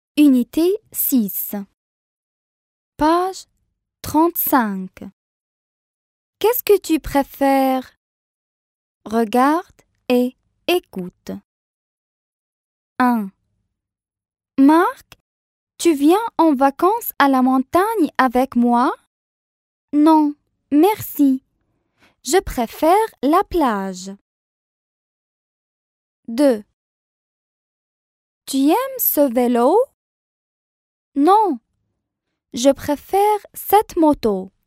Unité 6. Page 35. Qu'est-ce que tu préfères? Regarde et écoute. 1. Marc, tu viens en vacances à la montagne avec moi? Non, merci. Je préfère la plage. 2. Tu aimes ce vélo? Non, je préfère cette moto.